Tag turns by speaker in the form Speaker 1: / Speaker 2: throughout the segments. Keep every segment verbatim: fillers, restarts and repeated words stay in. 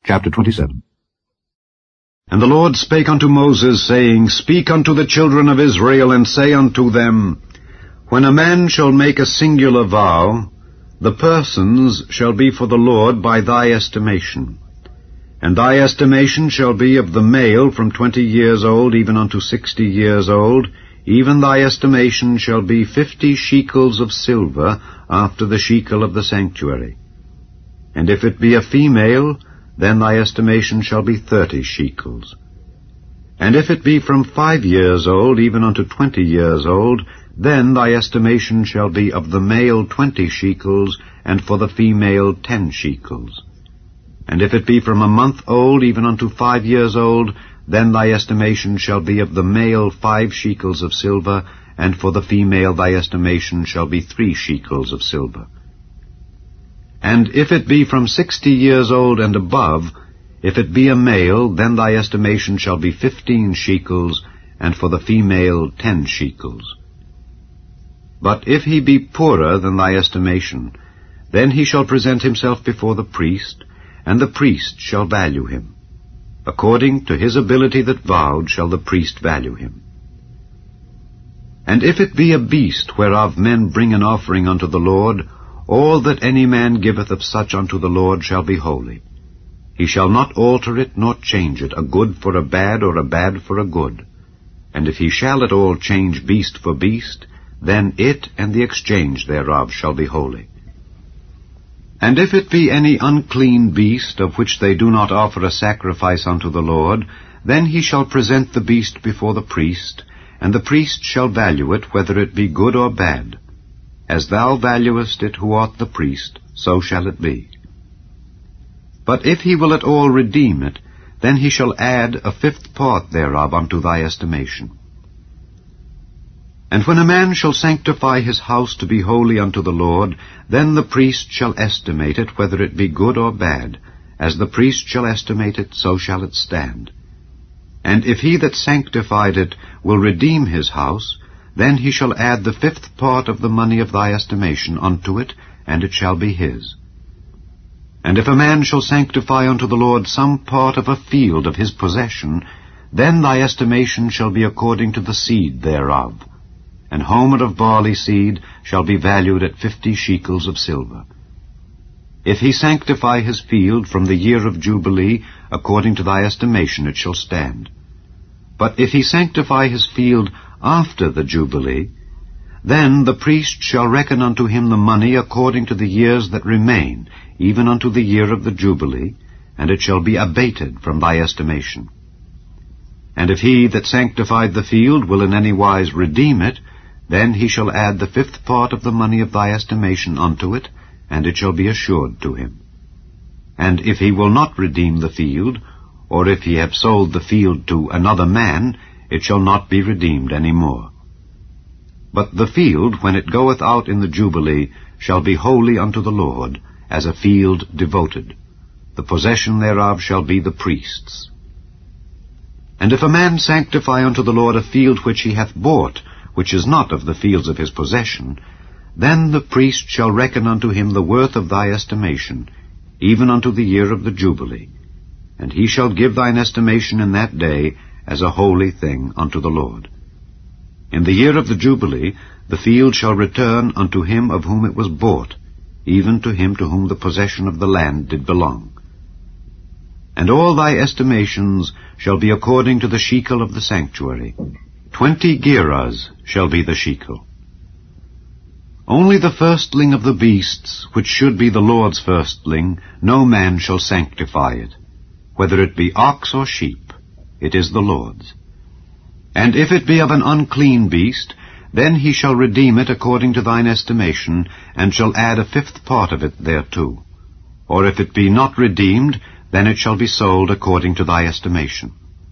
Speaker 1: Chapter twenty-seven.
Speaker 2: And the Lord spake unto Moses, saying, Speak unto the children of Israel, and say unto them, When a man shall make a singular vow, the persons shall be for the Lord by thy estimation. And thy estimation shall be of the male from twenty years old even unto sixty years old, even thy estimation shall be fifty shekels of silver after the shekel of the sanctuary. And if it be a female, then thy estimation shall be thirty shekels. And if it be from five years old even unto twenty years old, then thy estimation shall be of the male twenty shekels, and for the female ten shekels. And if it be from a month old even unto five years old, then thy estimation shall be of the male five shekels of silver, and for the female thy estimation shall be three shekels of silver. And if it be from sixty years old and above, if it be a male, then thy estimation shall be fifteen shekels, and for the female ten shekels. But if he be poorer than thy estimation, then he shall present himself before the priest, and the priest shall value him. According to his ability that vowed shall the priest value him. And if it be a beast whereof men bring an offering unto the Lord, all that any man giveth of such unto the Lord shall be holy. He shall not alter it nor change it, a good for a bad, or a bad for a good. And if he shall at all change beast for beast, then it and the exchange thereof shall be holy. And if it be any unclean beast, of which they do not offer a sacrifice unto the Lord, then he shall present the beast before the priest, and the priest shall value it, whether it be good or bad. As thou valuest it who art the priest, so shall it be. But if he will at all redeem it, then he shall add a fifth part thereof unto thy estimation. And when a man shall sanctify his house to be holy unto the Lord, then the priest shall estimate it, whether it be good or bad. As the priest shall estimate it, so shall it stand. And if he that sanctified it will redeem his house, then he shall add the fifth part of the money of thy estimation unto it, and it shall be his. And if a man shall sanctify unto the Lord some part of a field of his possession, then thy estimation shall be according to the seed thereof. An homer of barley seed shall be valued at fifty shekels of silver. If he sanctify his field from the year of Jubilee, according to thy estimation it shall stand. But if he sanctify his field after the Jubilee, then the priest shall reckon unto him the money according to the years that remain, even unto the year of the Jubilee, and it shall be abated from thy estimation. And if he that sanctified the field will in any wise redeem it, then he shall add the fifth part of the money of thy estimation unto it, and it shall be assured to him. And if he will not redeem the field, or if he have sold the field to another man, it shall not be redeemed any more. But the field, when it goeth out in the Jubilee, shall be holy unto the Lord, as a field devoted. The possession thereof shall be the priest's. And if a man sanctify unto the Lord a field which he hath bought, which is not of the fields of his possession, then the priest shall reckon unto him the worth of thy estimation, even unto the year of the Jubilee. And he shall give thine estimation in that day as a holy thing unto the Lord. In the year of the Jubilee the field shall return unto him of whom it was bought, even to him to whom the possession of the land did belong. And all thy estimations shall be according to the shekel of the sanctuary. Twenty gerahs shall be the shekel. Only the firstling of the beasts, which should be the Lord's firstling, no man shall sanctify it. Whether it be ox or sheep, it is the Lord's. And if it be of an unclean beast, then he shall redeem it according to thine estimation, and shall add a fifth part of it thereto. Or if it be not redeemed, then it shall be sold according to thy estimation.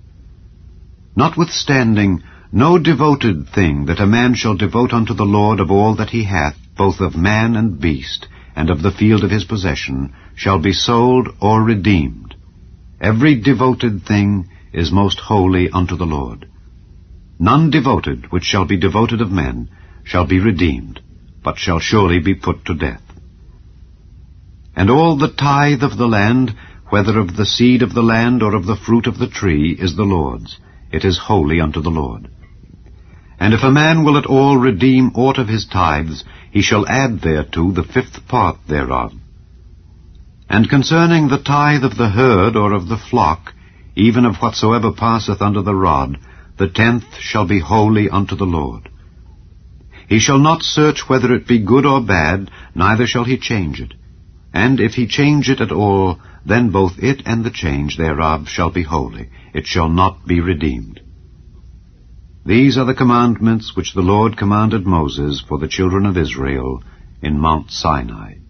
Speaker 2: Notwithstanding, no devoted thing that a man shall devote unto the Lord of all that he hath, both of man and beast, and of the field of his possession, shall be sold or redeemed. Every devoted thing is most holy unto the Lord. None devoted which shall be devoted of men shall be redeemed, but shall surely be put to death. And all the tithe of the land, whether of the seed of the land or of the fruit of the tree, is the Lord's. It is holy unto the Lord. And if a man will at all redeem aught of his tithes, he shall add thereto the fifth part thereof. And concerning the tithe of the herd or of the flock, even of whatsoever passeth under the rod, the tenth shall be holy unto the Lord. He shall not search whether it be good or bad, neither shall he change it. And if he change it at all, then both it and the change thereof shall be holy. It shall not be redeemed. These are the commandments which the Lord commanded Moses for the children of Israel in Mount Sinai.